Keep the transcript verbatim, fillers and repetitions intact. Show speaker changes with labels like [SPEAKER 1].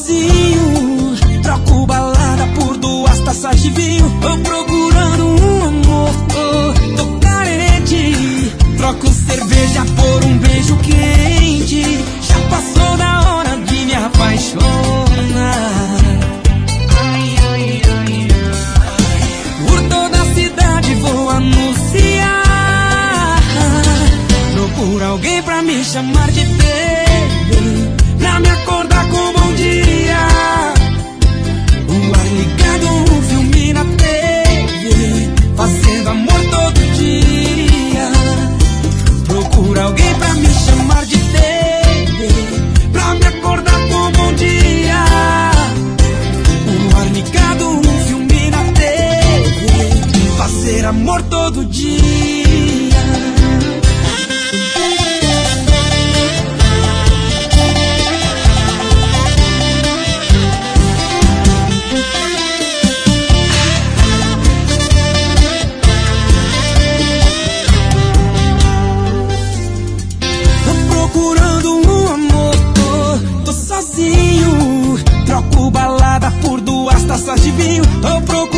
[SPEAKER 1] sozinho, troco balada por duas taças de vinho. Tô procurando um amor, tô, tô carente. Troco cerveja por um beijo quente. Já passou da hora de me apaixonar. Ai, ai, ai, ai. Por toda a cidade vou anunciar. Procuro alguém pra me chamar de baby, pra me acordar com bom dia. O ar ligado, um filme na T V, fazendo amor todo dia. Procuro alguém pra me chamar de baby, pra me acordar com bom dia. O ar ligado, um filme na T V, fazer amor todo dia. Sozinho, troco balada por duas taças de vinho. Tô procurando